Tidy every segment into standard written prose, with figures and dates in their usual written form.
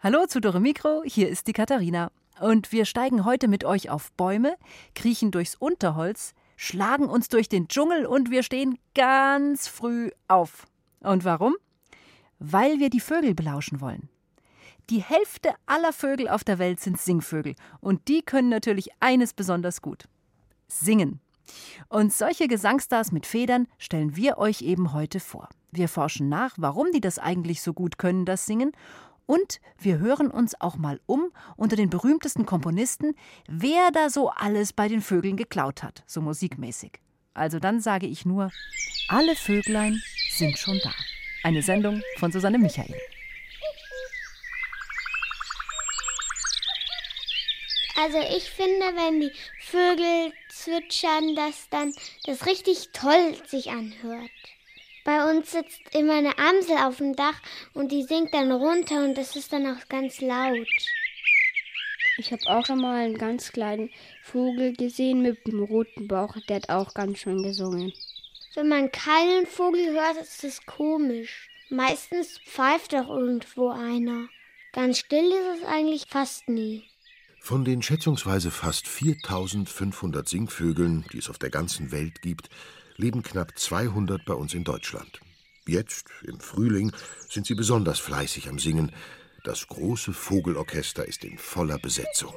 Hallo zu Dore Mikro, hier ist die Katharina. Und wir steigen heute mit euch auf Bäume, kriechen durchs Unterholz, schlagen uns durch den Dschungel und wir stehen ganz früh auf. Und warum? Weil wir die Vögel belauschen wollen. Die Hälfte aller Vögel auf der Welt sind Singvögel und die können natürlich eines besonders gut: singen. Und solche Gesangstars mit Federn stellen wir euch eben heute vor. Wir forschen nach, warum die das eigentlich so gut können, das Singen. Und wir hören uns auch mal unter den berühmtesten Komponisten, wer da so alles bei den Vögeln geklaut hat, so musikmäßig. Also dann sage ich nur, alle Vöglein sind schon da. Eine Sendung von Susanne Michael. Also ich finde, wenn die Vögel zwitschern, dass dann das richtig toll sich anhört. Bei uns sitzt immer eine Amsel auf dem Dach und die singt dann runter und das ist dann auch ganz laut. Ich habe auch schon mal einen ganz kleinen Vogel gesehen mit einem roten Bauch, der hat auch ganz schön gesungen. Wenn man keinen Vogel hört, ist das komisch. Meistens pfeift doch irgendwo einer. Ganz still ist es eigentlich fast nie. Von den schätzungsweise fast 4.500 Singvögeln, die es auf der ganzen Welt gibt, leben knapp 200 bei uns in Deutschland. Jetzt, im Frühling, sind sie besonders fleißig am Singen. Das große Vogelorchester ist in voller Besetzung.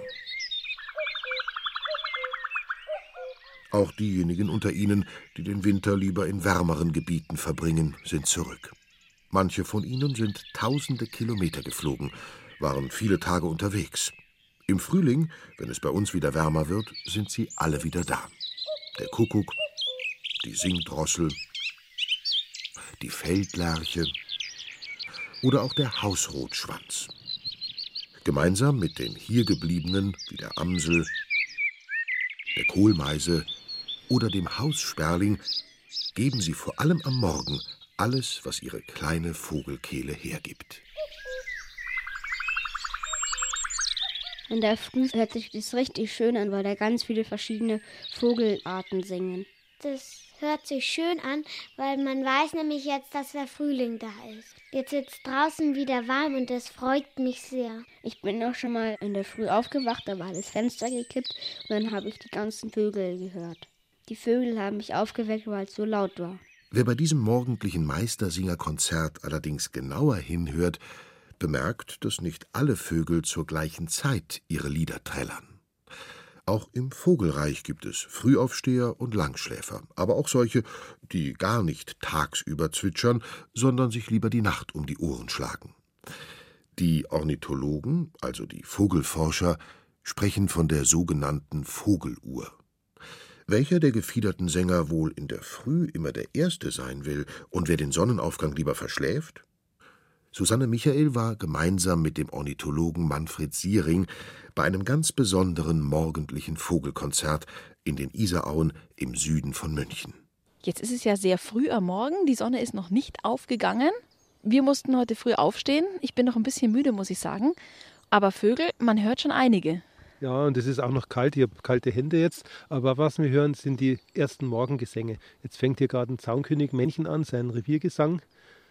Auch diejenigen unter ihnen, die den Winter lieber in wärmeren Gebieten verbringen, sind zurück. Manche von ihnen sind tausende Kilometer geflogen, waren viele Tage unterwegs. Im Frühling, wenn es bei uns wieder wärmer wird, sind sie alle wieder da. Der Kuckuck, die Singdrossel, die Feldlerche oder auch der Hausrotschwanz. Gemeinsam mit den hier gebliebenen wie der Amsel, der Kohlmeise oder dem Haussperling geben sie vor allem am Morgen alles, was ihre kleine Vogelkehle hergibt. In der Früh hört sich das richtig schön an, weil da ganz viele verschiedene Vogelarten singen. Das hört sich schön an, weil man weiß nämlich jetzt, dass der Frühling da ist. Jetzt ist es draußen wieder warm und das freut mich sehr. Ich bin auch schon mal in der Früh aufgewacht, da war das Fenster gekippt und dann habe ich die ganzen Vögel gehört. Die Vögel haben mich aufgeweckt, weil es so laut war. Wer bei diesem morgendlichen Meistersingerkonzert allerdings genauer hinhört, bemerkt, dass nicht alle Vögel zur gleichen Zeit ihre Lieder trällern. Auch im Vogelreich gibt es Frühaufsteher und Langschläfer, aber auch solche, die gar nicht tagsüber zwitschern, sondern sich lieber die Nacht um die Ohren schlagen. Die Ornithologen, also die Vogelforscher, sprechen von der sogenannten Vogeluhr. Welcher der gefiederten Sänger wohl in der Früh immer der Erste sein will und wer den Sonnenaufgang lieber verschläft? Susanne Michael war gemeinsam mit dem Ornithologen Manfred Siering bei einem ganz besonderen morgendlichen Vogelkonzert in den Isarauen im Süden von München. Jetzt ist es ja sehr früh am Morgen, die Sonne ist noch nicht aufgegangen. Wir mussten heute früh aufstehen. Ich bin noch ein bisschen müde, muss ich sagen. Aber Vögel, man hört schon einige. Ja, und es ist auch noch kalt, ich habe kalte Hände jetzt, aber was wir hören, sind die ersten Morgengesänge. Jetzt fängt hier gerade ein Zaunkönig-Männchen an, sein Reviergesang.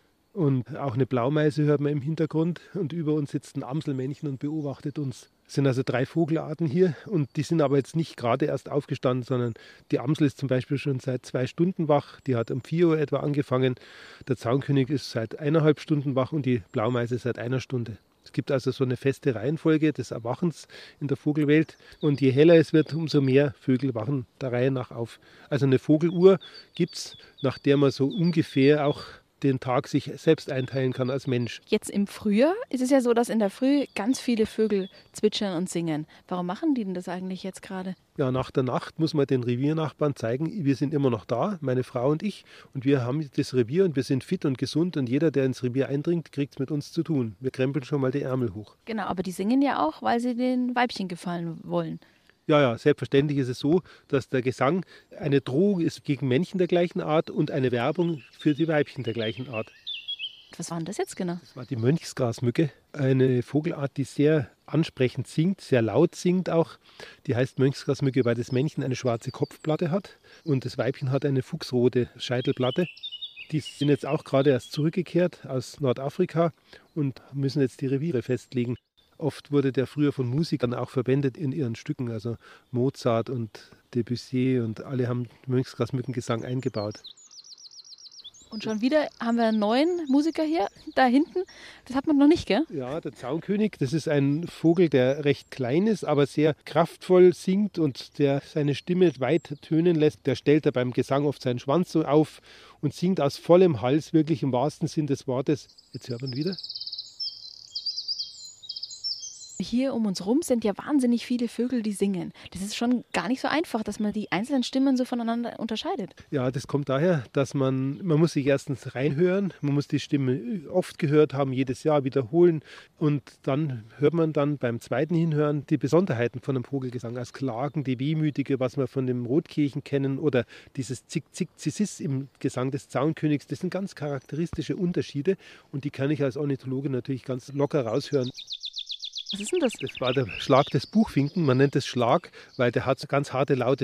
Und auch eine Blaumeise hört man im Hintergrund und über uns sitzt ein Amselmännchen und beobachtet uns. Es sind also 3 Vogelarten hier und die sind aber jetzt nicht gerade erst aufgestanden, sondern die Amsel ist zum Beispiel schon seit 2 Stunden wach, die hat um 4 Uhr etwa angefangen. Der Zaunkönig ist seit 1,5 Stunden wach und die Blaumeise seit 1 Stunde. Es gibt also so eine feste Reihenfolge des Erwachens in der Vogelwelt und je heller es wird, umso mehr Vögel wachen der Reihe nach auf. Also eine Vogeluhr gibt es, nach der man so ungefähr auch den Tag sich selbst einteilen kann als Mensch. Jetzt im Frühjahr ist es ja so, dass in der Früh ganz viele Vögel zwitschern und singen. Warum machen die denn das eigentlich jetzt gerade? Ja, nach der Nacht muss man den Reviernachbarn zeigen, wir sind immer noch da, meine Frau und ich. Und wir haben das Revier und wir sind fit und gesund und jeder, der ins Revier eindringt, kriegt es mit uns zu tun. Wir krempeln schon mal die Ärmel hoch. Genau, aber die singen ja auch, weil sie den Weibchen gefallen wollen. Ja, selbstverständlich ist es so, dass der Gesang eine Drohung ist gegen Männchen der gleichen Art und eine Werbung für die Weibchen der gleichen Art. Was war denn das jetzt genau? Das war die Mönchsgrasmücke, eine Vogelart, die sehr ansprechend singt, sehr laut singt auch. Die heißt Mönchsgrasmücke, weil das Männchen eine schwarze Kopfplatte hat und das Weibchen hat eine fuchsrote Scheitelplatte. Die sind jetzt auch gerade erst zurückgekehrt aus Nordafrika und müssen jetzt die Reviere festlegen. Oft wurde der früher von Musikern auch verwendet in ihren Stücken, also Mozart und Debussy und alle haben Mönchsgrasmückengesang eingebaut. Und schon wieder haben wir einen neuen Musiker hier, da hinten. Das hat man noch nicht, gell? Ja, der Zaunkönig, das ist ein Vogel, der recht klein ist, aber sehr kraftvoll singt und der seine Stimme weit tönen lässt. Der stellt da beim Gesang oft seinen Schwanz so auf und singt aus vollem Hals, wirklich im wahrsten Sinn des Wortes. Jetzt hört man wieder. Hier um uns rum sind ja wahnsinnig viele Vögel, die singen. Das ist schon gar nicht so einfach, dass man die einzelnen Stimmen so voneinander unterscheidet. Ja, das kommt daher, dass man muss sich erstens reinhören, man muss die Stimme oft gehört haben, jedes Jahr wiederholen und dann hört man dann beim zweiten Hinhören die Besonderheiten von einem Vogelgesang, als Klagen, die Wehmütige, was wir von dem Rotkehlchen kennen oder dieses Zick-Zick-Zissis im Gesang des Zaunkönigs. Das sind ganz charakteristische Unterschiede und die kann ich als Ornithologe natürlich ganz locker raushören. Was ist denn das? Das war der Schlag des Buchfinken. Man nennt es Schlag, weil der hat so ganz harte Laute.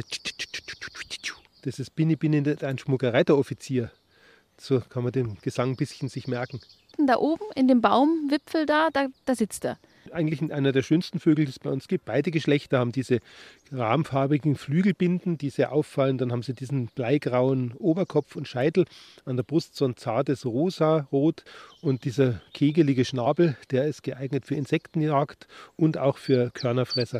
Das ist Bini Bini, ein Schmuckereiteroffizier. So kann man den Gesang ein bisschen sich merken. Da oben in dem Baumwipfel da sitzt er. Eigentlich einer der schönsten Vögel, die es bei uns gibt. Beide Geschlechter haben diese rahmfarbigen Flügelbinden, die sehr auffallen. Dann haben sie diesen bleigrauen Oberkopf und Scheitel. An der Brust so ein zartes Rosa-Rot. Und dieser kegelige Schnabel, der ist geeignet für Insektenjagd und auch für Körnerfresser.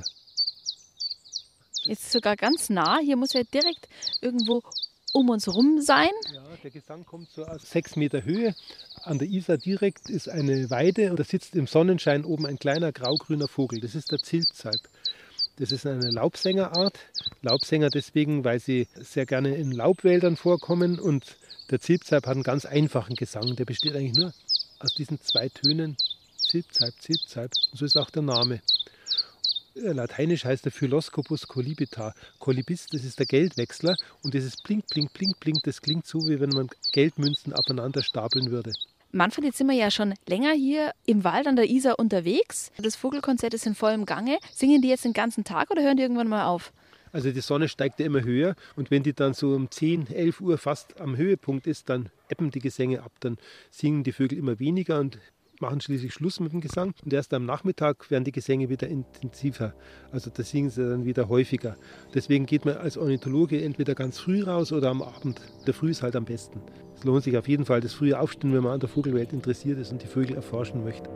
Jetzt sogar ganz nah. Hier muss er direkt irgendwo um uns rum sein. Ja, der Gesang kommt so aus 6 Meter Höhe. An der Isar direkt ist eine Weide und da sitzt im Sonnenschein oben ein kleiner graugrüner Vogel. Das ist der Zilpzalp. Das ist eine Laubsängerart. Laubsänger deswegen, weil sie sehr gerne in Laubwäldern vorkommen. Und der Zilpzalp hat einen ganz einfachen Gesang. Der besteht eigentlich nur aus diesen 2 Tönen. Zilpzalp, Zilpzalp. Und so ist auch der Name. Lateinisch heißt der Philoscopus colibita. Kolibist, das ist der Geldwechsler und dieses Blink, Blink, Blink, Blink, das klingt so, wie wenn man Geldmünzen aufeinander stapeln würde. Manfred, jetzt sind wir ja schon länger hier im Wald an der Isar unterwegs. Das Vogelkonzert ist in vollem Gange. Singen die jetzt den ganzen Tag oder hören die irgendwann mal auf? Also die Sonne steigt ja immer höher und wenn die dann so um 10, 11 Uhr fast am Höhepunkt ist, dann ebben die Gesänge ab. Dann singen die Vögel immer weniger und machen schließlich Schluss mit dem Gesang. Und erst am Nachmittag werden die Gesänge wieder intensiver. Also da singen sie dann wieder häufiger. Deswegen geht man als Ornithologe entweder ganz früh raus oder am Abend. Der Früh ist halt am besten. Es lohnt sich auf jeden Fall das frühe Aufstehen, wenn man an der Vogelwelt interessiert ist und die Vögel erforschen möchte.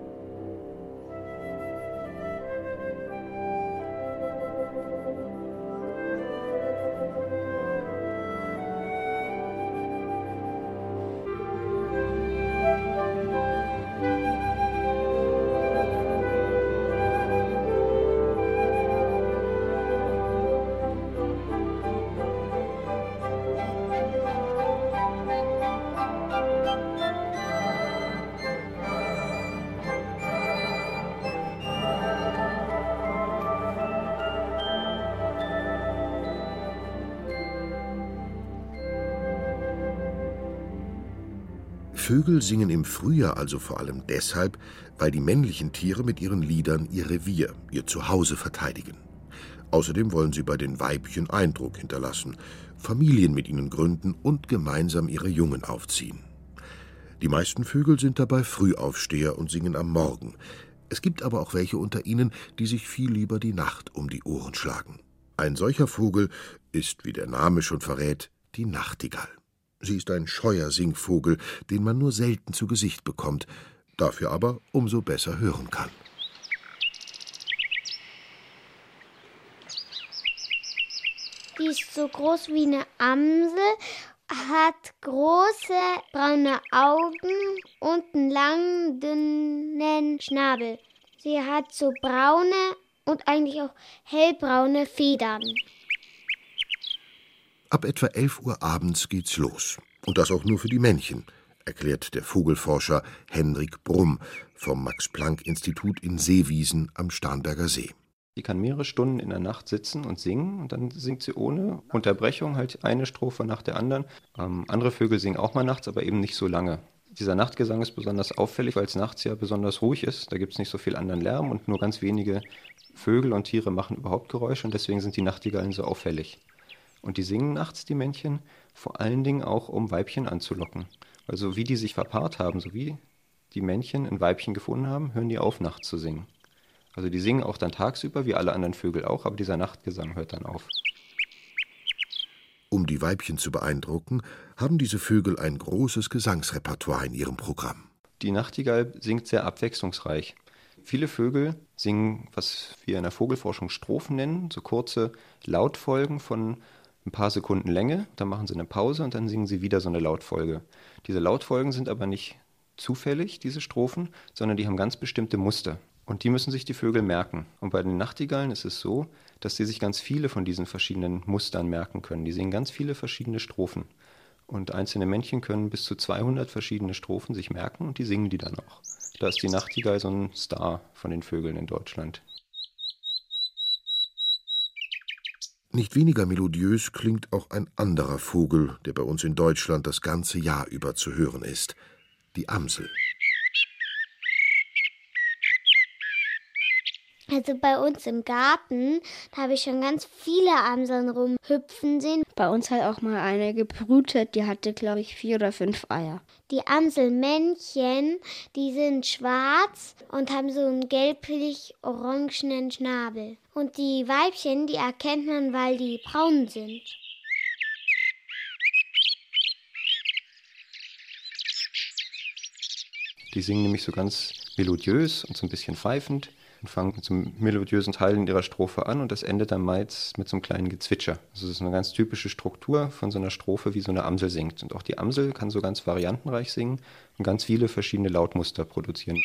Vögel singen im Frühjahr also vor allem deshalb, weil die männlichen Tiere mit ihren Liedern ihr Revier, ihr Zuhause verteidigen. Außerdem wollen sie bei den Weibchen Eindruck hinterlassen, Familien mit ihnen gründen und gemeinsam ihre Jungen aufziehen. Die meisten Vögel sind dabei Frühaufsteher und singen am Morgen. Es gibt aber auch welche unter ihnen, die sich viel lieber die Nacht um die Ohren schlagen. Ein solcher Vogel ist, wie der Name schon verrät, die Nachtigall. Sie ist ein scheuer Singvogel, den man nur selten zu Gesicht bekommt, dafür aber umso besser hören kann. Die ist so groß wie eine Amsel, hat große braune Augen und einen langen, dünnen Schnabel. Sie hat so braune und eigentlich auch hellbraune Federn. Ab etwa 11 Uhr abends geht's los. Und das auch nur für die Männchen, erklärt der Vogelforscher Henrik Brumm vom Max-Planck-Institut in Seewiesen am Starnberger See. Die kann mehrere Stunden in der Nacht sitzen und singen und dann singt sie ohne Unterbrechung halt eine Strophe nach der anderen. Andere Vögel singen auch mal nachts, aber eben nicht so lange. Dieser Nachtgesang ist besonders auffällig, weil es nachts ja besonders ruhig ist. Da gibt es nicht so viel anderen Lärm und nur ganz wenige Vögel und Tiere machen überhaupt Geräusche und deswegen sind die Nachtigallen so auffällig. Und die singen nachts, die Männchen, vor allen Dingen auch, um Weibchen anzulocken. Also wie die sich verpaart haben, so wie die Männchen ein Weibchen gefunden haben, hören die auf, nachts zu singen. Also die singen auch dann tagsüber, wie alle anderen Vögel auch, aber dieser Nachtgesang hört dann auf. Um die Weibchen zu beeindrucken, haben diese Vögel ein großes Gesangsrepertoire in ihrem Programm. Die Nachtigall singt sehr abwechslungsreich. Viele Vögel singen, was wir in der Vogelforschung Strophen nennen, so kurze Lautfolgen von ein paar Sekunden Länge. Dann machen sie eine Pause und dann singen sie wieder so eine Lautfolge. Diese Lautfolgen sind aber nicht zufällig, diese Strophen, sondern die haben ganz bestimmte Muster. Und die müssen sich die Vögel merken. Und bei den Nachtigallen ist es so, dass sie sich ganz viele von diesen verschiedenen Mustern merken können. Die singen ganz viele verschiedene Strophen. Und einzelne Männchen können bis zu 200 verschiedene Strophen sich merken und die singen die dann auch. Da ist die Nachtigall so ein Star von den Vögeln in Deutschland. Nicht weniger melodiös klingt auch ein anderer Vogel, der bei uns in Deutschland das ganze Jahr über zu hören ist: die Amsel. Also bei uns im Garten, da habe ich schon ganz viele Amseln rumhüpfen sehen. Bei uns hat auch mal eine gebrütet, die hatte, glaube ich, 4 oder 5 Eier. Die Amselmännchen, die sind schwarz und haben so einen gelblich-orangenen Schnabel. Und die Weibchen, die erkennt man, weil die braun sind. Die singen nämlich so ganz melodiös und so ein bisschen pfeifend und fangen mit so einem melodiösen Teil in ihrer Strophe an und das endet dann meist mit so einem kleinen Gezwitscher. Also das ist eine ganz typische Struktur von so einer Strophe, wie so eine Amsel singt. Und auch die Amsel kann so ganz variantenreich singen und ganz viele verschiedene Lautmuster produzieren.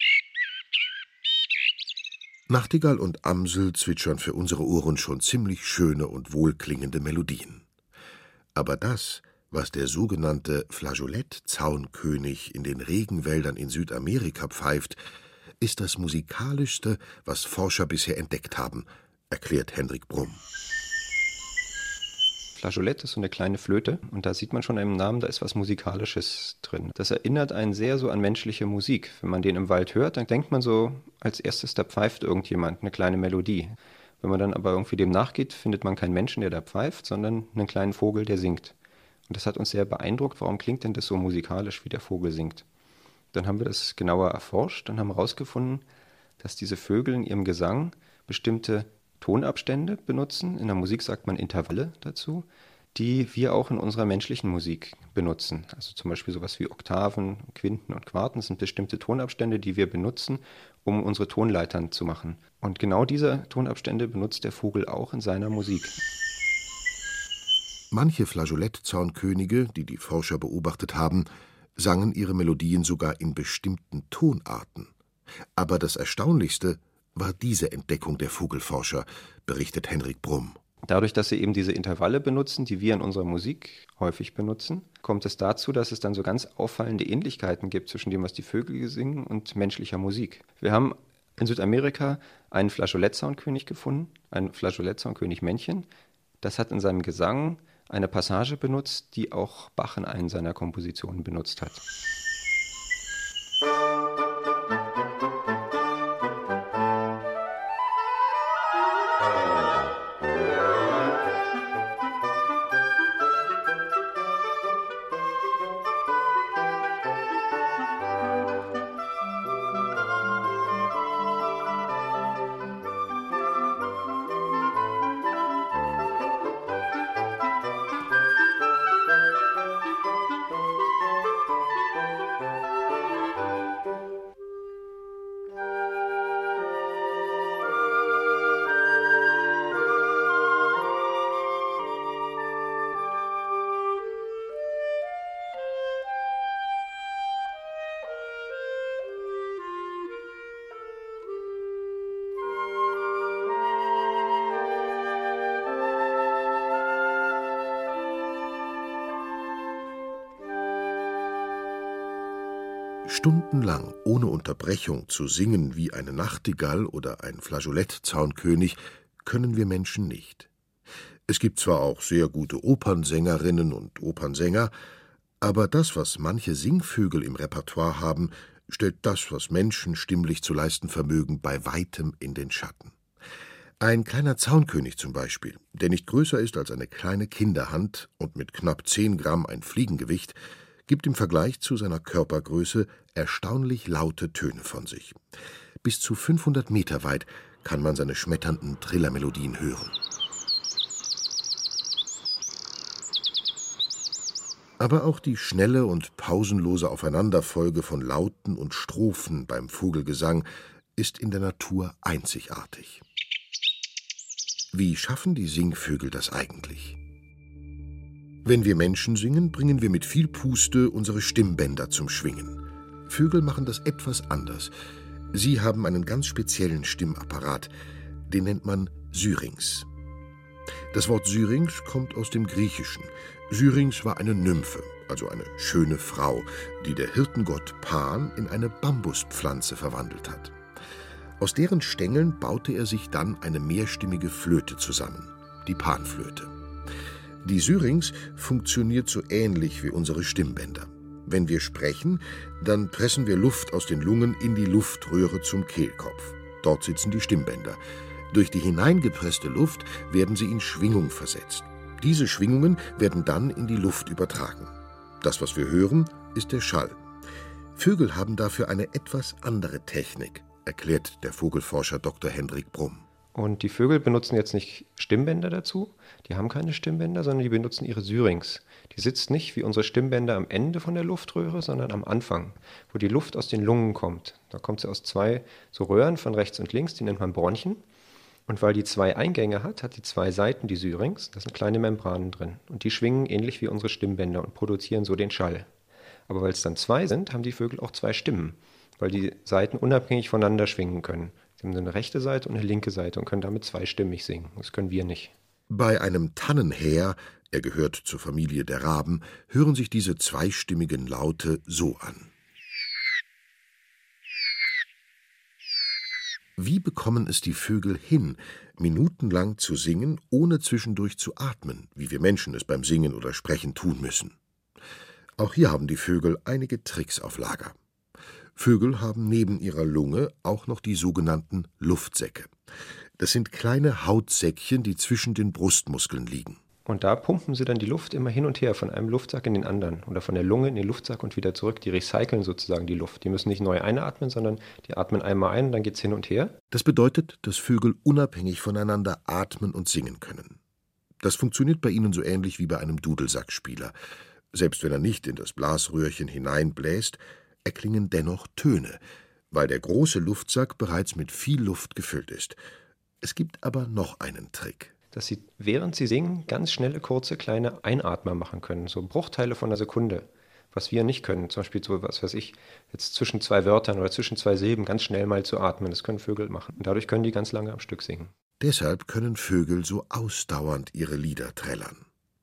Nachtigall und Amsel zwitschern für unsere Ohren schon ziemlich schöne und wohlklingende Melodien. Aber das, was der sogenannte Flageolet-Zaunkönig in den Regenwäldern in Südamerika pfeift, ist das musikalischste, was Forscher bisher entdeckt haben, erklärt Hendrik Brumm. Flageolet ist so eine kleine Flöte und da sieht man schon im Namen, da ist was Musikalisches drin. Das erinnert einen sehr so an menschliche Musik. Wenn man den im Wald hört, dann denkt man so, als erstes, da pfeift irgendjemand eine kleine Melodie. Wenn man dann aber irgendwie dem nachgeht, findet man keinen Menschen, der da pfeift, sondern einen kleinen Vogel, der singt. Und das hat uns sehr beeindruckt, warum klingt denn das so musikalisch, wie der Vogel singt. Dann haben wir das genauer erforscht und haben herausgefunden, dass diese Vögel in ihrem Gesang bestimmte Tonabstände benutzen. In der Musik sagt man Intervalle dazu, die wir auch in unserer menschlichen Musik benutzen. Also zum Beispiel sowas wie Oktaven, Quinten und Quarten. Das sind bestimmte Tonabstände, die wir benutzen, um unsere Tonleitern zu machen. Und genau diese Tonabstände benutzt der Vogel auch in seiner Musik. Manche Flageolet-Zaunkönige, die die Forscher beobachtet haben, sangen ihre Melodien sogar in bestimmten Tonarten. Aber das Erstaunlichste war diese Entdeckung der Vogelforscher, berichtet Hendrik Brumm. Dadurch, dass sie eben diese Intervalle benutzen, die wir in unserer Musik häufig benutzen, kommt es dazu, dass es dann so ganz auffallende Ähnlichkeiten gibt zwischen dem, was die Vögel singen und menschlicher Musik. Wir haben in Südamerika einen Flageolet-Zaunkönig gefunden, ein Flageolet-Zaunkönig-Männchen. Das hat in seinem Gesang eine Passage benutzt, die auch Bach in einen seiner Kompositionen benutzt hat. Stundenlang ohne Unterbrechung zu singen wie eine Nachtigall oder ein Flageolet-Zaunkönig können wir Menschen nicht. Es gibt zwar auch sehr gute Opernsängerinnen und Opernsänger, aber das, was manche Singvögel im Repertoire haben, stellt das, was Menschen stimmlich zu leisten vermögen, bei weitem in den Schatten. Ein kleiner Zaunkönig zum Beispiel, der nicht größer ist als eine kleine Kinderhand und mit knapp 10 Gramm ein Fliegengewicht, gibt im Vergleich zu seiner Körpergröße erstaunlich laute Töne von sich. Bis zu 500 Meter weit kann man seine schmetternden Trillermelodien hören. Aber auch die schnelle und pausenlose Aufeinanderfolge von Lauten und Strophen beim Vogelgesang ist in der Natur einzigartig. Wie schaffen die Singvögel das eigentlich? Wenn wir Menschen singen, bringen wir mit viel Puste unsere Stimmbänder zum Schwingen. Vögel machen das etwas anders. Sie haben einen ganz speziellen Stimmapparat, den nennt man Syrinx. Das Wort Syrinx kommt aus dem Griechischen. Syrinx war eine Nymphe, also eine schöne Frau, die der Hirtengott Pan in eine Bambuspflanze verwandelt hat. Aus deren Stängeln baute er sich dann eine mehrstimmige Flöte zusammen, die Panflöte. Die Syrinx funktioniert so ähnlich wie unsere Stimmbänder. Wenn wir sprechen, dann pressen wir Luft aus den Lungen in die Luftröhre zum Kehlkopf. Dort sitzen die Stimmbänder. Durch die hineingepresste Luft werden sie in Schwingung versetzt. Diese Schwingungen werden dann in die Luft übertragen. Das, was wir hören, ist der Schall. Vögel haben dafür eine etwas andere Technik, erklärt der Vogelforscher Dr. Hendrik Brumm. Und die Vögel benutzen jetzt nicht Stimmbänder dazu, die haben keine Stimmbänder, sondern die benutzen ihre Syrinx. Die sitzt nicht wie unsere Stimmbänder am Ende von der Luftröhre, sondern am Anfang, wo die Luft aus den Lungen kommt. Da kommt sie aus zwei so Röhren von rechts und links, die nennt man Bronchien. Und weil die zwei Eingänge hat die zwei Seiten die Syrinx, da sind kleine Membranen drin. Und die schwingen ähnlich wie unsere Stimmbänder und produzieren so den Schall. Aber weil es dann zwei sind, haben die Vögel auch zwei Stimmen, weil die Seiten unabhängig voneinander schwingen können. Sie haben eine rechte Seite und eine linke Seite und können damit zweistimmig singen. Das können wir nicht. Bei einem Tannenhäher, er gehört zur Familie der Raben, hören sich diese zweistimmigen Laute so an. Wie bekommen es die Vögel hin, minutenlang zu singen, ohne zwischendurch zu atmen, wie wir Menschen es beim Singen oder Sprechen tun müssen? Auch hier haben die Vögel einige Tricks auf Lager. Vögel haben neben ihrer Lunge auch noch die sogenannten Luftsäcke. Das sind kleine Hautsäckchen, die zwischen den Brustmuskeln liegen. Und da pumpen sie dann die Luft immer hin und her, von einem Luftsack in den anderen oder von der Lunge in den Luftsack und wieder zurück. Die recyceln sozusagen die Luft. Die müssen nicht neu einatmen, sondern die atmen einmal ein und dann geht es hin und her. Das bedeutet, dass Vögel unabhängig voneinander atmen und singen können. Das funktioniert bei ihnen so ähnlich wie bei einem Dudelsackspieler. Selbst wenn er nicht in das Blasröhrchen hineinbläst, erklingen dennoch Töne, weil der große Luftsack bereits mit viel Luft gefüllt ist. Es gibt aber noch einen Trick. Dass sie, während sie singen, ganz schnelle, kurze, kleine Einatmer machen können, so Bruchteile von einer Sekunde, was wir nicht können. Zum Beispiel so, was weiß ich, jetzt zwischen zwei Wörtern oder zwischen zwei Silben ganz schnell mal zu atmen. Das können Vögel machen. Und dadurch können die ganz lange am Stück singen. Deshalb können Vögel so ausdauernd ihre Lieder trällern.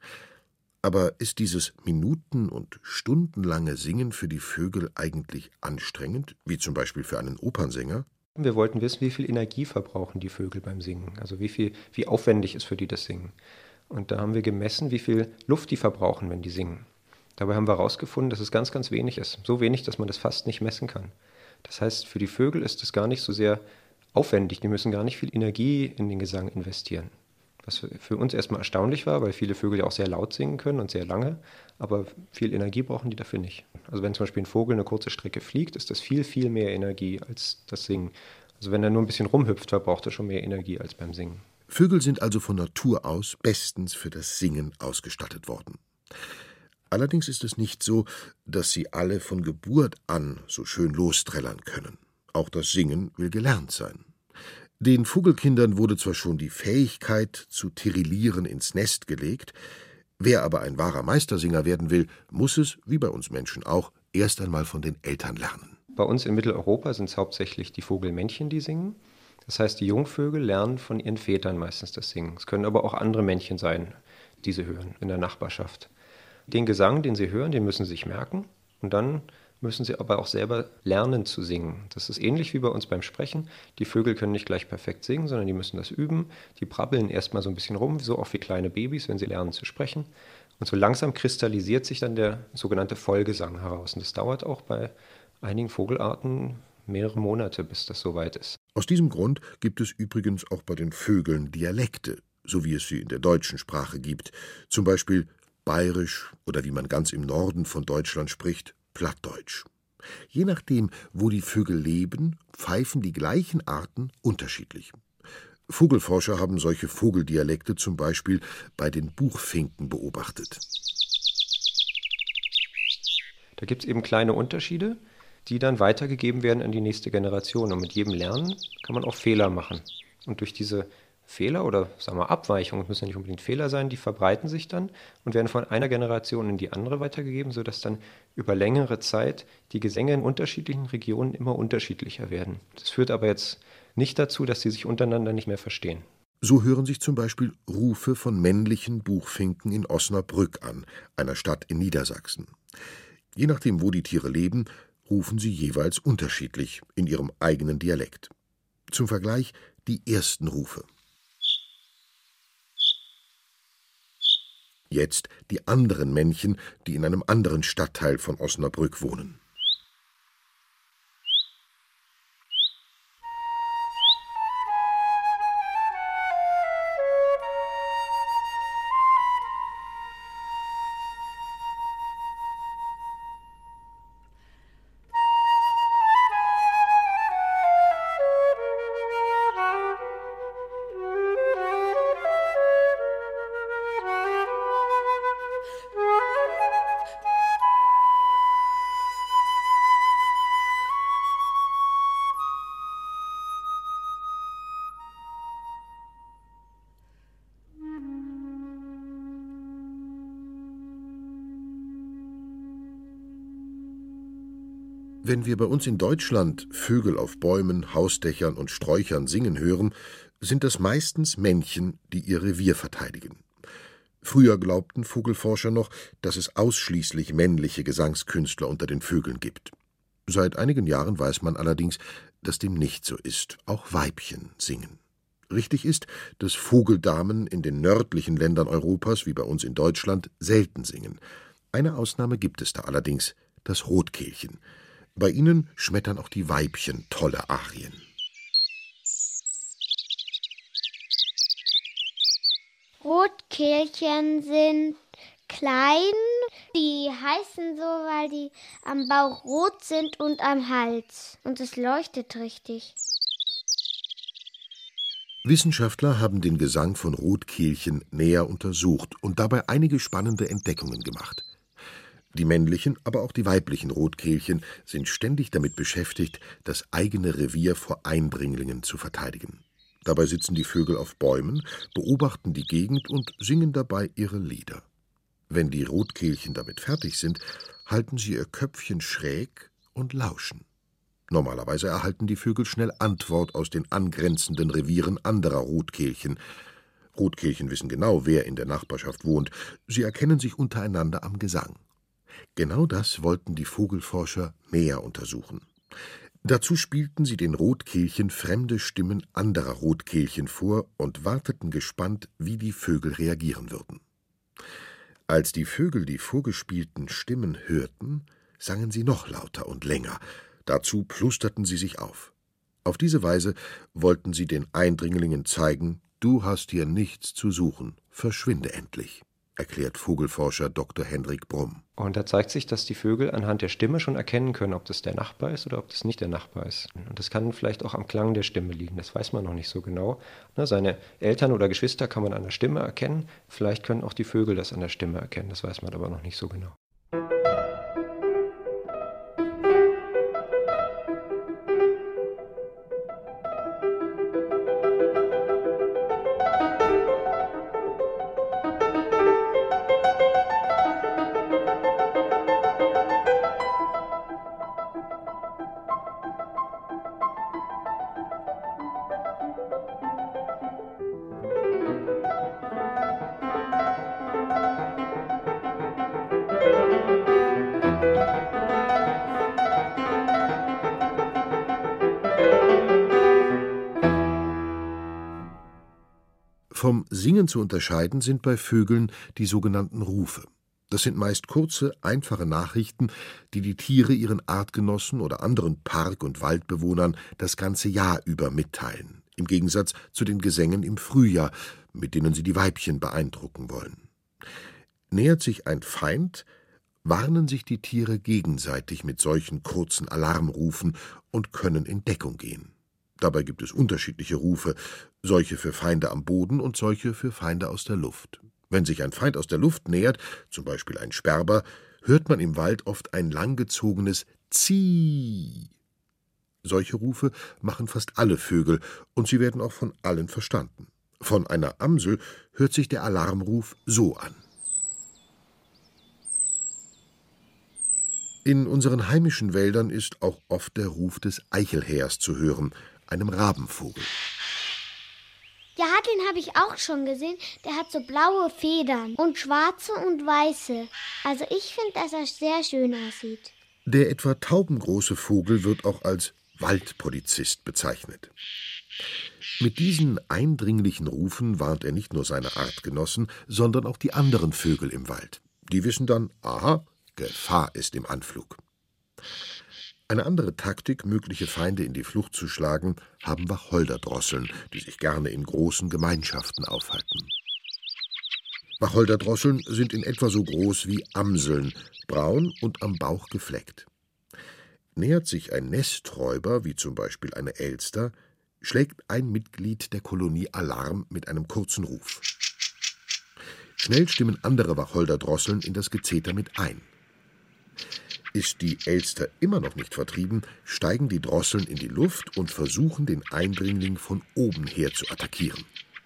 Aber ist dieses minuten- und stundenlange Singen für die Vögel eigentlich anstrengend, wie zum Beispiel für einen Opernsänger? Wir wollten wissen, wie viel Energie verbrauchen die Vögel beim Singen, also wie aufwendig ist für die das Singen. Und da haben wir gemessen, wie viel Luft die verbrauchen, wenn die singen. Dabei haben wir herausgefunden, dass es ganz, ganz wenig ist. So wenig, dass man das fast nicht messen kann. Das heißt, für die Vögel ist es gar nicht so sehr aufwendig. Die müssen gar nicht viel Energie in den Gesang investieren. Was für uns erstmal erstaunlich war, weil viele Vögel ja auch sehr laut singen können und sehr lange, aber viel Energie brauchen die dafür nicht. Also wenn zum Beispiel ein Vogel eine kurze Strecke fliegt, ist das viel, viel mehr Energie als das Singen. Also wenn er nur ein bisschen rumhüpft, verbraucht er schon mehr Energie als beim Singen. Vögel sind also von Natur aus bestens für das Singen ausgestattet worden. Allerdings ist es nicht so, dass sie alle von Geburt an so schön losträllern können. Auch das Singen will gelernt sein. Den Vogelkindern wurde zwar schon die Fähigkeit zu tirillieren ins Nest gelegt, wer aber ein wahrer Meistersinger werden will, muss es, wie bei uns Menschen auch, erst einmal von den Eltern lernen. Bei uns in Mitteleuropa sind es hauptsächlich die Vogelmännchen, die singen. Das heißt, die Jungvögel lernen von ihren Vätern meistens das Singen. Es können aber auch andere Männchen sein, die sie hören in der Nachbarschaft. Den Gesang, den sie hören, den müssen sie sich merken und dann müssen sie aber auch selber lernen zu singen. Das ist ähnlich wie bei uns beim Sprechen. Die Vögel können nicht gleich perfekt singen, sondern die müssen das üben. Die brabbeln erstmal so ein bisschen rum, so auch wie kleine Babys, wenn sie lernen zu sprechen. Und so langsam kristallisiert sich dann der sogenannte Vollgesang heraus. Und das dauert auch bei einigen Vogelarten mehrere Monate, bis das soweit ist. Aus diesem Grund gibt es übrigens auch bei den Vögeln Dialekte, so wie es sie in der deutschen Sprache gibt. Zum Beispiel Bayerisch oder wie man ganz im Norden von Deutschland spricht, Plattdeutsch. Je nachdem, wo die Vögel leben, pfeifen die gleichen Arten unterschiedlich. Vogelforscher haben solche Vogeldialekte zum Beispiel bei den Buchfinken beobachtet. Da gibt es eben kleine Unterschiede, die dann weitergegeben werden an die nächste Generation. Und mit jedem Lernen kann man auch Fehler machen. Und durch diese Fehler oder sagen wir Abweichungen, müssen ja nicht unbedingt Fehler sein, die verbreiten sich dann und werden von einer Generation in die andere weitergegeben, sodass dann über längere Zeit die Gesänge in unterschiedlichen Regionen immer unterschiedlicher werden. Das führt aber jetzt nicht dazu, dass sie sich untereinander nicht mehr verstehen. So hören sich zum Beispiel Rufe von männlichen Buchfinken in Osnabrück an, einer Stadt in Niedersachsen. Je nachdem, wo die Tiere leben, rufen sie jeweils unterschiedlich in ihrem eigenen Dialekt. Zum Vergleich die ersten Rufe. Jetzt die anderen Männchen, die in einem anderen Stadtteil von Osnabrück wohnen. Wenn wir bei uns in Deutschland Vögel auf Bäumen, Hausdächern und Sträuchern singen hören, sind das meistens Männchen, die ihr Revier verteidigen. Früher glaubten Vogelforscher noch, dass es ausschließlich männliche Gesangskünstler unter den Vögeln gibt. Seit einigen Jahren weiß man allerdings, dass dem nicht so ist. Auch Weibchen singen. Richtig ist, dass Vogeldamen in den nördlichen Ländern Europas, wie bei uns in Deutschland, selten singen. Eine Ausnahme gibt es da allerdings, das Rotkehlchen. Bei ihnen schmettern auch die Weibchen tolle Arien. Rotkehlchen sind klein. Die heißen so, weil die am Bauch rot sind und am Hals. Und es leuchtet richtig. Wissenschaftler haben den Gesang von Rotkehlchen näher untersucht und dabei einige spannende Entdeckungen gemacht. Die männlichen, aber auch die weiblichen Rotkehlchen sind ständig damit beschäftigt, das eigene Revier vor Eindringlingen zu verteidigen. Dabei sitzen die Vögel auf Bäumen, beobachten die Gegend und singen dabei ihre Lieder. Wenn die Rotkehlchen damit fertig sind, halten sie ihr Köpfchen schräg und lauschen. Normalerweise erhalten die Vögel schnell Antwort aus den angrenzenden Revieren anderer Rotkehlchen. Rotkehlchen wissen genau, wer in der Nachbarschaft wohnt. Sie erkennen sich untereinander am Gesang. Genau das wollten die Vogelforscher näher untersuchen. Dazu spielten sie den Rotkehlchen fremde Stimmen anderer Rotkehlchen vor und warteten gespannt, wie die Vögel reagieren würden. Als die Vögel die vorgespielten Stimmen hörten, sangen sie noch lauter und länger. Dazu plusterten sie sich auf. Auf diese Weise wollten sie den Eindringlingen zeigen: Du hast hier nichts zu suchen, verschwinde endlich, erklärt Vogelforscher Dr. Hendrik Brumm. Und da zeigt sich, dass die Vögel anhand der Stimme schon erkennen können, ob das der Nachbar ist oder ob das nicht der Nachbar ist. Und das kann vielleicht auch am Klang der Stimme liegen, das weiß man noch nicht so genau. Seine Eltern oder Geschwister kann man an der Stimme erkennen, vielleicht können auch die Vögel das an der Stimme erkennen, das weiß man aber noch nicht so genau. Vom Singen zu unterscheiden sind bei Vögeln die sogenannten Rufe. Das sind meist kurze, einfache Nachrichten, die die Tiere ihren Artgenossen oder anderen Park- und Waldbewohnern das ganze Jahr über mitteilen, im Gegensatz zu den Gesängen im Frühjahr, mit denen sie die Weibchen beeindrucken wollen. Nähert sich ein Feind, warnen sich die Tiere gegenseitig mit solchen kurzen Alarmrufen und können in Deckung gehen. Dabei gibt es unterschiedliche Rufe, solche für Feinde am Boden und solche für Feinde aus der Luft. Wenn sich ein Feind aus der Luft nähert, zum Beispiel ein Sperber, hört man im Wald oft ein langgezogenes Zieh. Solche Rufe machen fast alle Vögel, und sie werden auch von allen verstanden. Von einer Amsel hört sich der Alarmruf so an. In unseren heimischen Wäldern ist auch oft der Ruf des Eichelhähers zu hören, einem Rabenvogel. Ja, den habe ich auch schon gesehen. Der hat so blaue Federn und schwarze und weiße. Also ich finde, dass er sehr schön aussieht. Der etwa taubengroße Vogel wird auch als Waldpolizist bezeichnet. Mit diesen eindringlichen Rufen warnt er nicht nur seine Artgenossen, sondern auch die anderen Vögel im Wald. Die wissen dann, aha, Gefahr ist im Anflug. Eine andere Taktik, mögliche Feinde in die Flucht zu schlagen, haben Wacholderdrosseln, die sich gerne in großen Gemeinschaften aufhalten. Wacholderdrosseln sind in etwa so groß wie Amseln, braun und am Bauch gefleckt. Nähert sich ein Nesträuber, wie zum Beispiel eine Elster, schlägt ein Mitglied der Kolonie Alarm mit einem kurzen Ruf. Schnell stimmen andere Wacholderdrosseln in das Gezeter mit ein. Ist die Elster immer noch nicht vertrieben, steigen die Drosseln in die Luft und versuchen, den Eindringling von oben her zu attackieren.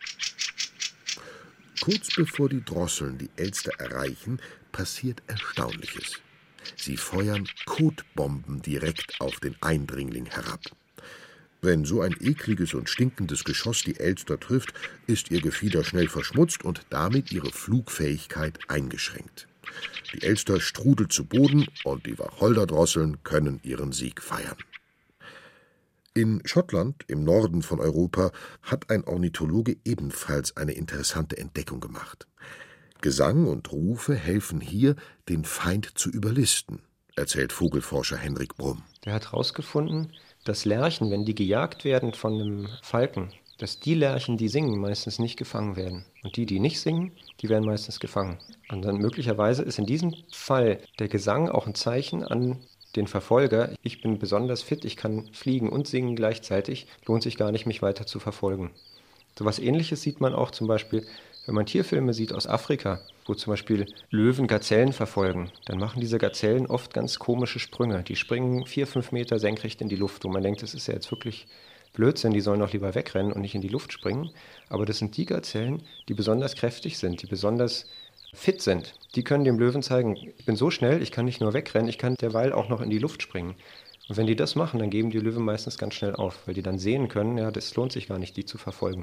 Kurz bevor die Drosseln die Elster erreichen, passiert Erstaunliches. Sie feuern Kotbomben direkt auf den Eindringling herab. Wenn so ein ekliges und stinkendes Geschoss die Elster trifft, ist ihr Gefieder schnell verschmutzt und damit ihre Flugfähigkeit eingeschränkt. Die Elster strudelt zu Boden und die Wacholderdrosseln können ihren Sieg feiern. In Schottland, im Norden von Europa, hat ein Ornithologe ebenfalls eine interessante Entdeckung gemacht. Gesang und Rufe helfen hier, den Feind zu überlisten, erzählt Vogelforscher Henrik Brumm. Der hat herausgefunden, dass Lerchen, wenn die gejagt werden von einem Falken, dass die Lerchen, die singen, meistens nicht gefangen werden. Und die, die nicht singen, die werden meistens gefangen. Und dann möglicherweise ist in diesem Fall der Gesang auch ein Zeichen an den Verfolger. Ich bin besonders fit, ich kann fliegen und singen gleichzeitig. Lohnt sich gar nicht, mich weiter zu verfolgen. So etwas Ähnliches sieht man auch zum Beispiel, wenn man Tierfilme sieht aus Afrika, wo zum Beispiel Löwen Gazellen verfolgen, dann machen diese Gazellen oft ganz komische Sprünge. Die springen 4-5 Meter senkrecht in die Luft, wo man denkt, das ist ja jetzt wirklich Blödsinn, die sollen doch lieber wegrennen und nicht in die Luft springen. Aber das sind die Gazellen, die besonders kräftig sind, die besonders fit sind. Die können dem Löwen zeigen, ich bin so schnell, ich kann nicht nur wegrennen, ich kann derweil auch noch in die Luft springen. Und wenn die das machen, dann geben die Löwen meistens ganz schnell auf, weil die dann sehen können, ja, das lohnt sich gar nicht, die zu verfolgen.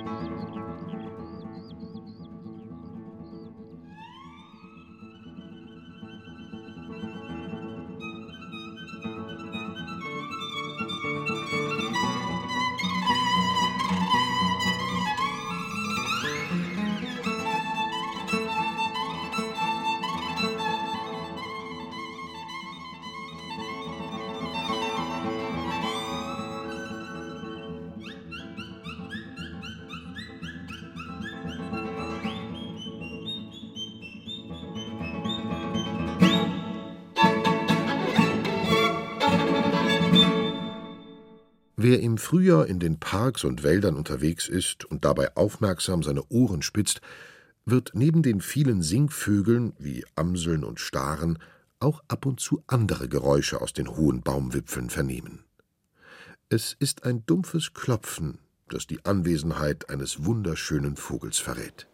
Wer im Frühjahr in den Parks und Wäldern unterwegs ist und dabei aufmerksam seine Ohren spitzt, wird neben den vielen Singvögeln wie Amseln und Staren auch ab und zu andere Geräusche aus den hohen Baumwipfeln vernehmen. Es ist ein dumpfes Klopfen, das die Anwesenheit eines wunderschönen Vogels verrät.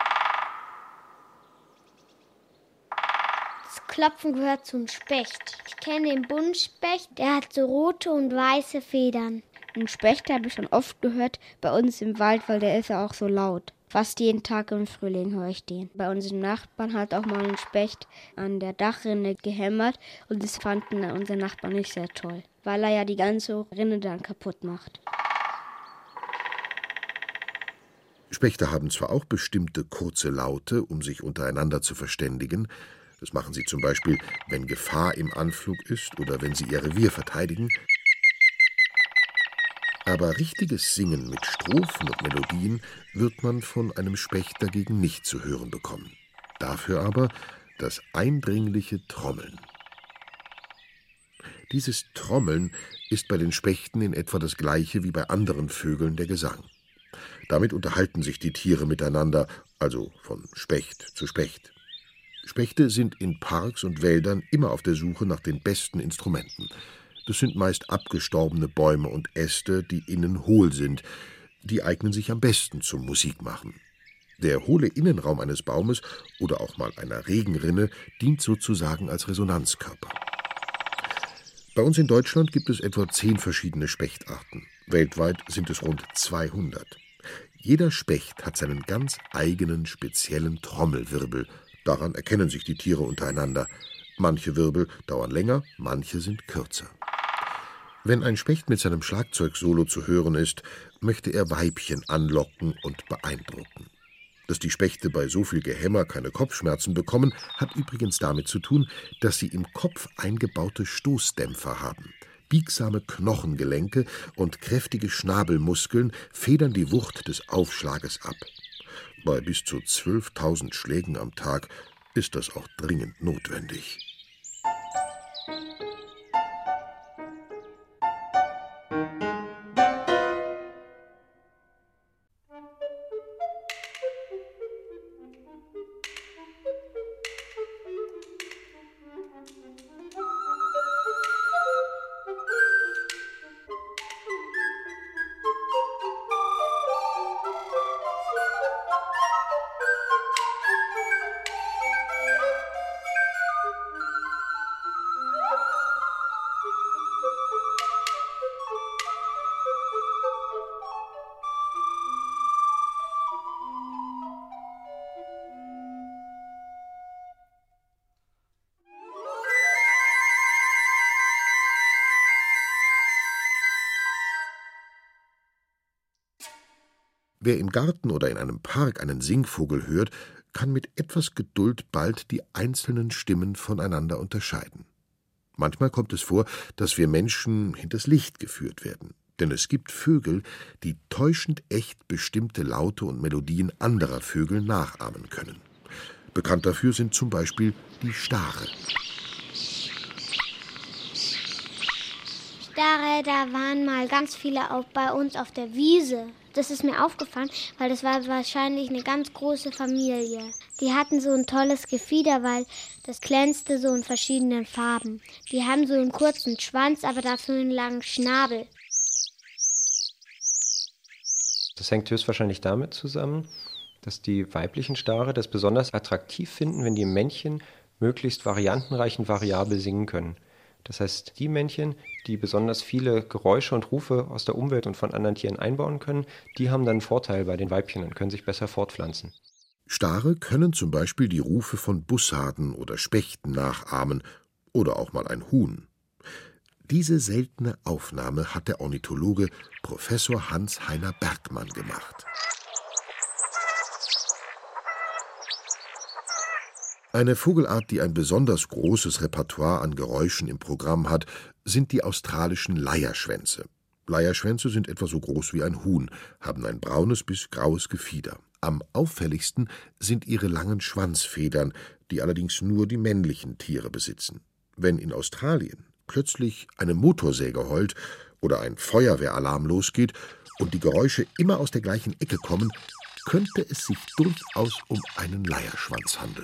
Das Klopfen gehört zum Specht. Ich kenne den Buntspecht, der hat so rote und weiße Federn. Den Specht habe ich schon oft gehört bei uns im Wald, weil der ist ja auch so laut. Fast jeden Tag im Frühling höre ich den. Bei unseren Nachbarn hat auch mal ein Specht an der Dachrinne gehämmert und das fanden unsere Nachbarn nicht sehr toll, weil er ja die ganze Rinne dann kaputt macht. Spechte haben zwar auch bestimmte kurze Laute, um sich untereinander zu verständigen. Das machen sie zum Beispiel, wenn Gefahr im Anflug ist oder wenn sie ihr Revier verteidigen. Aber richtiges Singen mit Strophen und Melodien wird man von einem Specht dagegen nicht zu hören bekommen. Dafür aber das eindringliche Trommeln. Dieses Trommeln ist bei den Spechten in etwa das gleiche wie bei anderen Vögeln der Gesang. Damit unterhalten sich die Tiere miteinander, also von Specht zu Specht. Spechte sind in Parks und Wäldern immer auf der Suche nach den besten Instrumenten. Das sind meist abgestorbene Bäume und Äste, die innen hohl sind. Die eignen sich am besten zum Musikmachen. Der hohle Innenraum eines Baumes oder auch mal einer Regenrinne dient sozusagen als Resonanzkörper. Bei uns in Deutschland gibt es etwa 10 verschiedene Spechtarten. Weltweit sind es rund 200. Jeder Specht hat seinen ganz eigenen speziellen Trommelwirbel. Daran erkennen sich die Tiere untereinander. Manche Wirbel dauern länger, manche sind kürzer. Wenn ein Specht mit seinem Schlagzeugsolo zu hören ist, möchte er Weibchen anlocken und beeindrucken. Dass die Spechte bei so viel Gehämmer keine Kopfschmerzen bekommen, hat übrigens damit zu tun, dass sie im Kopf eingebaute Stoßdämpfer haben. Biegsame Knochengelenke und kräftige Schnabelmuskeln federn die Wucht des Aufschlages ab. Bei bis zu 12.000 Schlägen am Tag ist das auch dringend notwendig. Wer im Garten oder in einem Park einen Singvogel hört, kann mit etwas Geduld bald die einzelnen Stimmen voneinander unterscheiden. Manchmal kommt es vor, dass wir Menschen hinters Licht geführt werden. Denn es gibt Vögel, die täuschend echt bestimmte Laute und Melodien anderer Vögel nachahmen können. Bekannt dafür sind zum Beispiel die Stare. Stare, da waren mal ganz viele auch bei uns auf der Wiese. Das ist mir aufgefallen, weil das war wahrscheinlich eine ganz große Familie. Die hatten so ein tolles Gefieder, weil das glänzte so in verschiedenen Farben. Die haben so einen kurzen Schwanz, aber dafür einen langen Schnabel. Das hängt höchstwahrscheinlich damit zusammen, dass die weiblichen Stare das besonders attraktiv finden, wenn die Männchen möglichst variantenreich und variabel singen können. Das heißt, die Männchen, die besonders viele Geräusche und Rufe aus der Umwelt und von anderen Tieren einbauen können, die haben dann einen Vorteil bei den Weibchen und können sich besser fortpflanzen. Stare können zum Beispiel die Rufe von Bussarden oder Spechten nachahmen oder auch mal ein Huhn. Diese seltene Aufnahme hat der Ornithologe Professor Hans-Heiner Bergmann gemacht. Eine Vogelart, die ein besonders großes Repertoire an Geräuschen im Programm hat, sind die australischen Leierschwänze. Leierschwänze sind etwa so groß wie ein Huhn, haben ein braunes bis graues Gefieder. Am auffälligsten sind ihre langen Schwanzfedern, die allerdings nur die männlichen Tiere besitzen. Wenn in Australien plötzlich eine Motorsäge heult oder ein Feuerwehralarm losgeht und die Geräusche immer aus der gleichen Ecke kommen, könnte es sich durchaus um einen Leierschwanz handeln.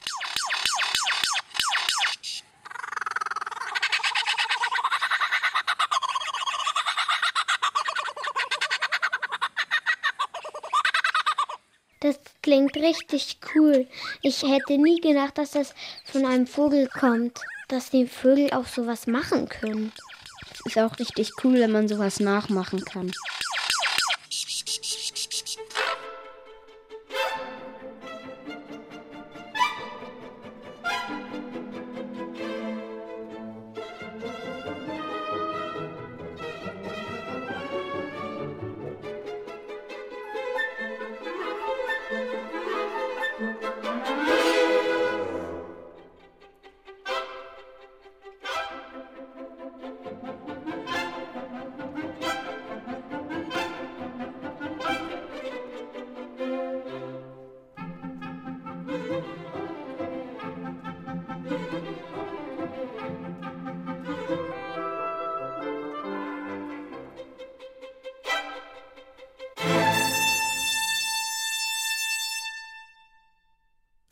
Das klingt richtig cool. Ich hätte nie gedacht, dass das von einem Vogel kommt, dass die Vögel auch sowas machen können. Es ist auch richtig cool, wenn man sowas nachmachen kann.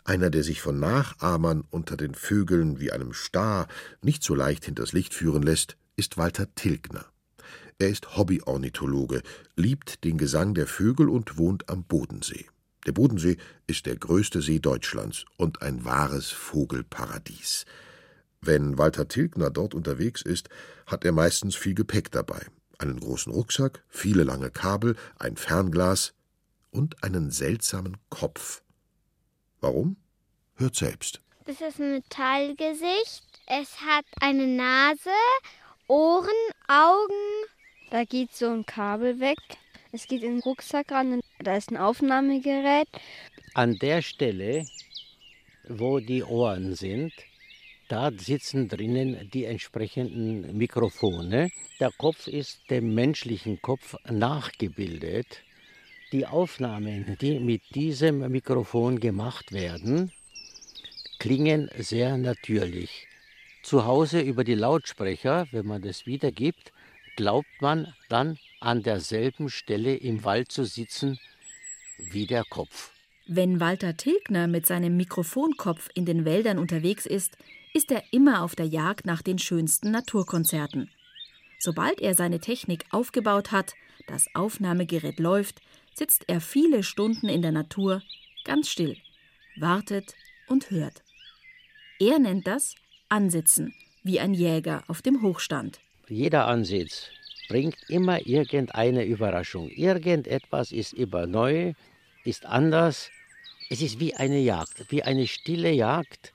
Einer, der sich von Nachahmern unter den Vögeln wie einem Star nicht so leicht hinters Licht führen lässt, ist Walter Tilgner. Er ist Hobbyornithologe, liebt den Gesang der Vögel und wohnt am Bodensee. Der Bodensee ist der größte See Deutschlands und ein wahres Vogelparadies. Wenn Walter Tilgner dort unterwegs ist, hat er meistens viel Gepäck dabei. Einen großen Rucksack, viele lange Kabel, ein Fernglas und einen seltsamen Kopf. Warum? Hört selbst. Das ist ein Metallgesicht. Es hat eine Nase, Ohren, Augen. Da geht so ein Kabel weg. Es geht in den Rucksack ran. Da ist ein Aufnahmegerät. An der Stelle, wo die Ohren sind, da sitzen drinnen die entsprechenden Mikrofone. Der Kopf ist dem menschlichen Kopf nachgebildet. Die Aufnahmen, die mit diesem Mikrofon gemacht werden, klingen sehr natürlich. Zu Hause über die Lautsprecher, wenn man das wiedergibt, glaubt man dann an derselben Stelle im Wald zu sitzen wie der Kopf. Wenn Walter Tilgner mit seinem Mikrofonkopf in den Wäldern unterwegs ist er immer auf der Jagd nach den schönsten Naturkonzerten. Sobald er seine Technik aufgebaut hat, das Aufnahmegerät läuft, sitzt er viele Stunden in der Natur, ganz still, wartet und hört. Er nennt das Ansitzen, wie ein Jäger auf dem Hochstand. Jeder Ansitz bringt immer irgendeine Überraschung. Irgendetwas ist immer neu, ist anders. Es ist wie eine Jagd, wie eine stille Jagd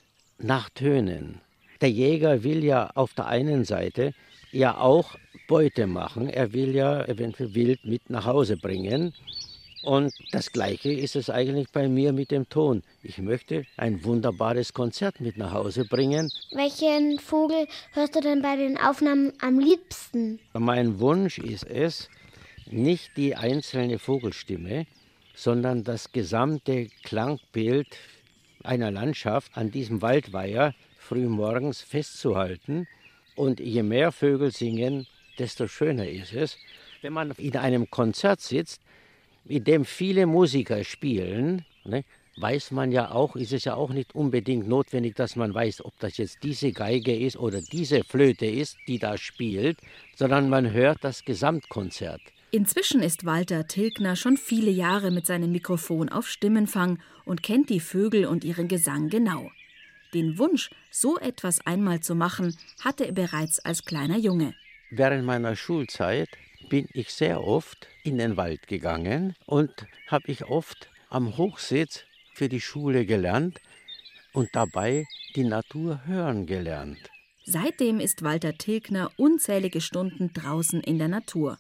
nach Tönen. Der Jäger will ja auf der einen Seite ja auch Beute machen. Er will ja eventuell Wild mit nach Hause bringen. Und das Gleiche ist es eigentlich bei mir mit dem Ton. Ich möchte ein wunderbares Konzert mit nach Hause bringen. Welchen Vogel hörst du denn bei den Aufnahmen am liebsten? Mein Wunsch ist es, nicht die einzelne Vogelstimme, sondern das gesamte Klangbild einer Landschaft an diesem Waldweiher frühmorgens festzuhalten. Und je mehr Vögel singen, desto schöner ist es. Wenn man in einem Konzert sitzt, in dem viele Musiker spielen, ne, weiß man ja auch, ist es ja auch nicht unbedingt notwendig, dass man weiß, ob das jetzt diese Geige ist oder diese Flöte ist, die da spielt, sondern man hört das Gesamtkonzert. Inzwischen ist Walter Tilgner schon viele Jahre mit seinem Mikrofon auf Stimmenfang und kennt die Vögel und ihren Gesang genau. Den Wunsch, so etwas einmal zu machen, hatte er bereits als kleiner Junge. Während meiner Schulzeit bin ich sehr oft in den Wald gegangen und habe ich oft am Hochsitz für die Schule gelernt und dabei die Natur hören gelernt. Seitdem ist Walter Tilgner unzählige Stunden draußen in der Natur.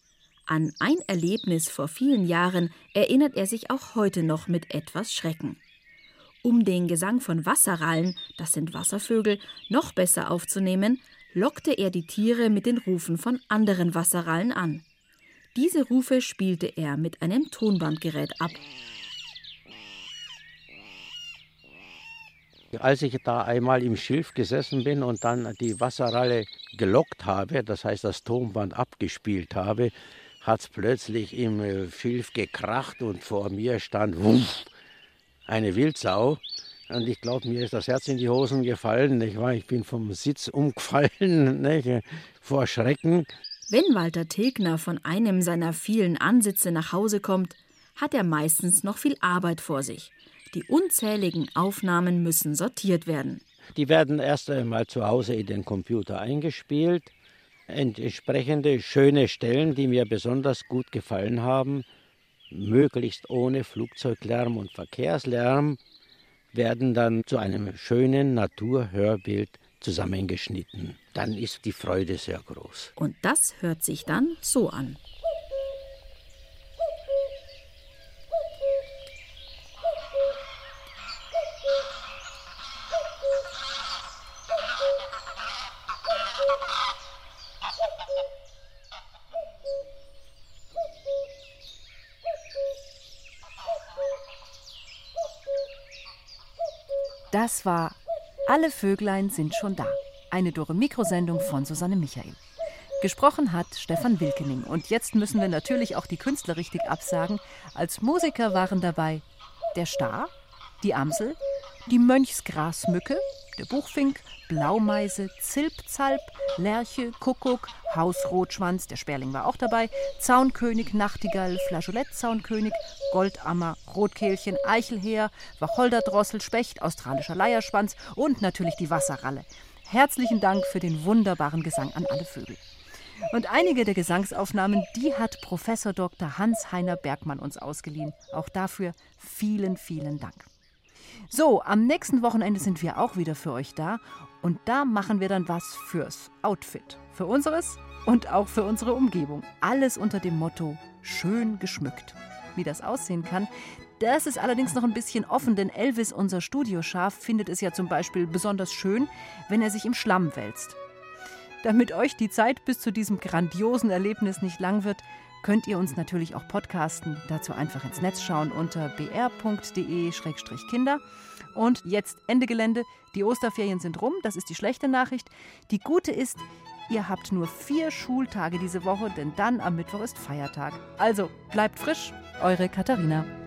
An ein Erlebnis vor vielen Jahren erinnert er sich auch heute noch mit etwas Schrecken. Um den Gesang von Wasserrallen, das sind Wasservögel, noch besser aufzunehmen, lockte er die Tiere mit den Rufen von anderen Wasserrallen an. Diese Rufe spielte er mit einem Tonbandgerät ab. Als ich da einmal im Schilf gesessen bin und dann die Wasserralle gelockt habe, das heißt das Tonband abgespielt habe, hat es plötzlich im Schilf gekracht und vor mir stand eine Wildsau. Und ich glaube, mir ist das Herz in die Hosen gefallen. Ich bin vom Sitz umgefallen, nicht? Vor Schrecken. Wenn Walter Tilgner von einem seiner vielen Ansitze nach Hause kommt, hat er meistens noch viel Arbeit vor sich. Die unzähligen Aufnahmen müssen sortiert werden. Die werden erst einmal zu Hause in den Computer eingespielt. Entsprechende schöne Stellen, die mir besonders gut gefallen haben, möglichst ohne Flugzeuglärm und Verkehrslärm, werden dann zu einem schönen Naturhörbild zusammengeschnitten. Dann ist die Freude sehr groß. Und das hört sich dann so an. Das war Alle Vöglein sind schon da. Eine Dore-Mikro-Sendung von Susanne Michael. Gesprochen hat Stefan Wilkening. Und jetzt müssen wir natürlich auch die Künstler richtig absagen. Als Musiker waren dabei der Star, die Amsel, die Mönchsgrasmücke, der Buchfink, Blaumeise, Zilpzalp, Lerche, Kuckuck, Hausrotschwanz, der Sperling war auch dabei, Zaunkönig, Nachtigall, Flageolettzaunkönig, Goldammer, Rotkehlchen, Eichelheer, Wacholderdrossel, Specht, australischer Leierschwanz und natürlich die Wasserralle. Herzlichen Dank für den wunderbaren Gesang an alle Vögel. Und einige der Gesangsaufnahmen, die hat Professor Dr. Hans-Heiner Bergmann uns ausgeliehen. Auch dafür vielen, vielen Dank. So, am nächsten Wochenende sind wir auch wieder für euch da. Und da machen wir dann was fürs Outfit. Für unseres und auch für unsere Umgebung. Alles unter dem Motto schön geschmückt. Wie das aussehen kann, das ist allerdings noch ein bisschen offen, denn Elvis, unser Studioschaf, findet es ja zum Beispiel besonders schön, wenn er sich im Schlamm wälzt. Damit euch die Zeit bis zu diesem grandiosen Erlebnis nicht lang wird, könnt ihr uns natürlich auch podcasten. Dazu einfach ins Netz schauen unter br.de/kinder. Und jetzt Ende Gelände. Die Osterferien sind rum, das ist die schlechte Nachricht. Die gute ist, ihr habt nur 4 Schultage diese Woche, denn dann am Mittwoch ist Feiertag. Also bleibt frisch, eure Katharina.